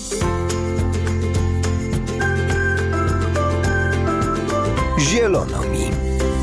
Zielono mi.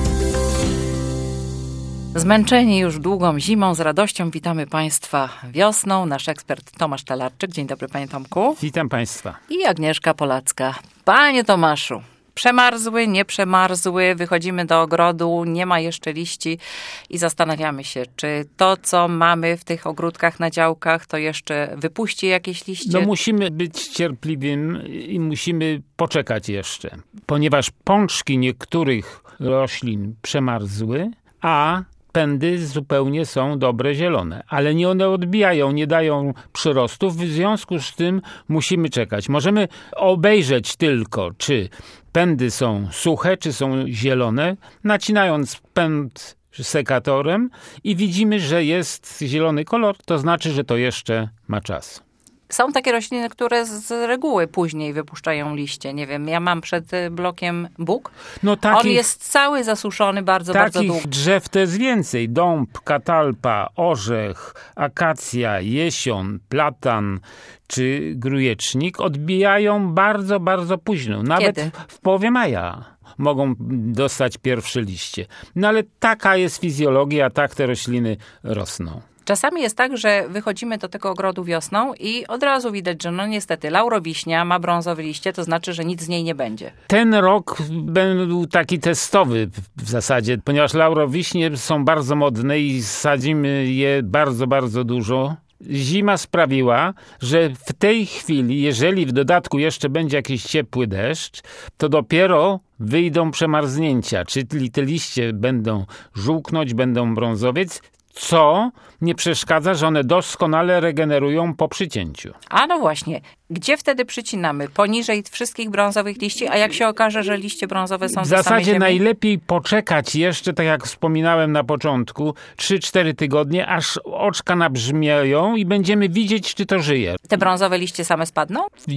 Zmęczeni już długą zimą, z radością witamy Państwa wiosną. Nasz ekspert Tomasz Talarczyk. Dzień dobry, Panie Tomku. Witam Państwa. I Agnieszka Polacka. Panie Tomaszu, przemarzły, nie przemarzły, wychodzimy do ogrodu, nie ma jeszcze liści i zastanawiamy się, czy to, co mamy w tych ogródkach na działkach, to jeszcze wypuści jakieś liście? No musimy być cierpliwym i musimy poczekać jeszcze, ponieważ pączki niektórych roślin przemarzły, a pędy zupełnie są dobre zielone, ale nie one odbijają, nie dają przyrostów, w związku z tym musimy czekać. Możemy obejrzeć tylko, czy pędy są suche, czy są zielone, nacinając pęd sekatorem i widzimy, że jest zielony kolor, to znaczy, że to jeszcze ma czas. Są takie rośliny, które z reguły później wypuszczają liście. Nie wiem, ja mam przed blokiem bóg. No on jest cały zasuszony bardzo długo. Takich drzew to jest więcej. Dąb, katalpa, orzech, akacja, jesion, platan czy grujecznik odbijają bardzo, bardzo późno. Nawet Kiedy? w połowie maja mogą dostać pierwsze liście. No ale taka jest fizjologia, tak te rośliny rosną. Czasami jest tak, że wychodzimy do tego ogrodu wiosną i od razu widać, że no niestety laurowiśnia ma brązowe liście, to znaczy, że nic z niej nie będzie. Ten rok był taki testowy w zasadzie, ponieważ laurowiśnie są bardzo modne i sadzimy je bardzo, bardzo dużo. Zima sprawiła, że w tej chwili, jeżeli w dodatku jeszcze będzie jakiś ciepły deszcz, to dopiero wyjdą przemarznięcia, czyli te liście będą żółknąć, będą brązowieć, co nie przeszkadza, że one doskonale regenerują po przycięciu. A no właśnie, gdzie wtedy przycinamy? Poniżej wszystkich brązowych liści, a jak się okaże, że liście brązowe są w w samej zasadzie ziemi? najlepiej poczekać jeszcze, tak jak wspominałem na początku, 3-4 tygodnie, aż oczka nabrzmieją i będziemy widzieć, czy to żyje. Te brązowe liście same spadną? W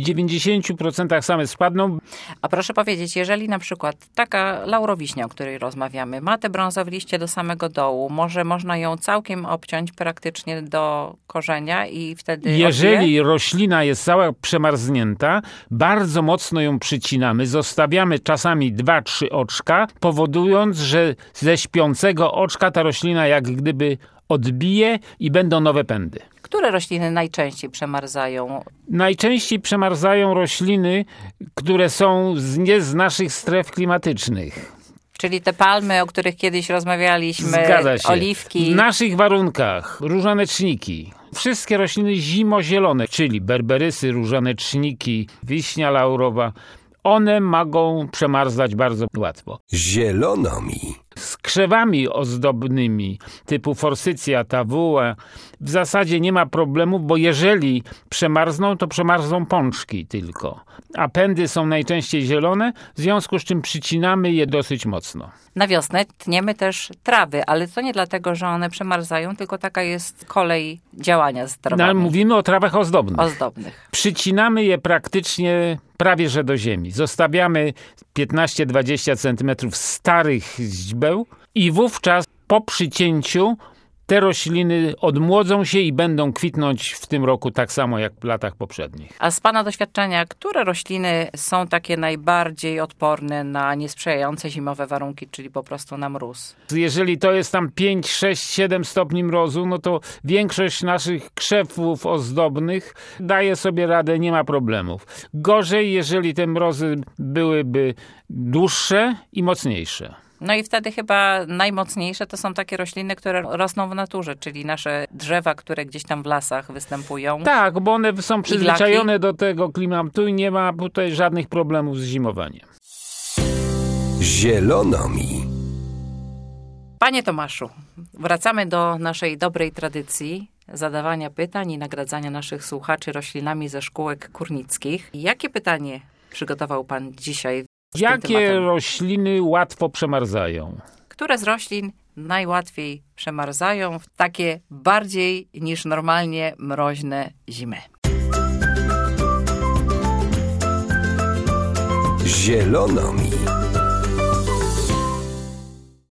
90% same spadną. A proszę powiedzieć, jeżeli na przykład taka laurowiśnia, o której rozmawiamy, ma te brązowe liście do samego dołu, może można ją całkiem obciąć praktycznie do korzenia i wtedy jeżeli roślina jest cała przemarznięta, bardzo mocno ją przycinamy, zostawiamy czasami 2-3 oczka, powodując, że ze śpiącego oczka ta roślina jak gdyby odbije i będą nowe pędy. Które rośliny najczęściej przemarzają? Najczęściej przemarzają rośliny, które są nie z naszych stref klimatycznych. Czyli te palmy, o których kiedyś rozmawialiśmy, Zgadza się. oliwki. W naszych warunkach różaneczniki, wszystkie rośliny zimozielone, czyli berberysy, różaneczniki, wiśnia laurowa, one mogą przemarzać bardzo łatwo. Zielono mi. Z krzewami ozdobnymi typu forsycja, tawua w zasadzie nie ma problemu, bo jeżeli przemarzną, to przemarzną pączki tylko. A pędy są najczęściej zielone, w związku z czym przycinamy je dosyć mocno. Na wiosnę tniemy też trawy, ale to nie dlatego, że one przemarzają, tylko taka jest kolej działania z trawami. Mówimy o trawach Ozdobnych. Przycinamy je praktycznie prawie że do ziemi. Zostawiamy 15-20 cm starych źdźbeł i wówczas po przycięciu te rośliny odmłodzą się i będą kwitnąć w tym roku tak samo jak w latach poprzednich. A z Pana doświadczenia, które rośliny są takie najbardziej odporne na niesprzyjające zimowe warunki, czyli po prostu na mróz? Jeżeli to jest tam 5, 6, 7 stopni mrozu, no to większość naszych krzewów ozdobnych daje sobie radę, nie ma problemów. Gorzej, jeżeli te mrozy byłyby dłuższe i mocniejsze. No i wtedy chyba najmocniejsze to są takie rośliny, które rosną w naturze, czyli nasze drzewa, które gdzieś tam w lasach występują. Tak, bo one są przyzwyczajone do tego klimatu i nie ma tutaj żadnych problemów z zimowaniem. Zielono mi. Panie Tomaszu, wracamy do naszej dobrej tradycji zadawania pytań i nagradzania naszych słuchaczy roślinami ze szkółek kurnickich. Jakie pytanie przygotował Pan dzisiaj? Jakie rośliny łatwo przemarzają? Które z roślin najłatwiej przemarzają w takie bardziej niż normalnie mroźne zimy? Zielono mi.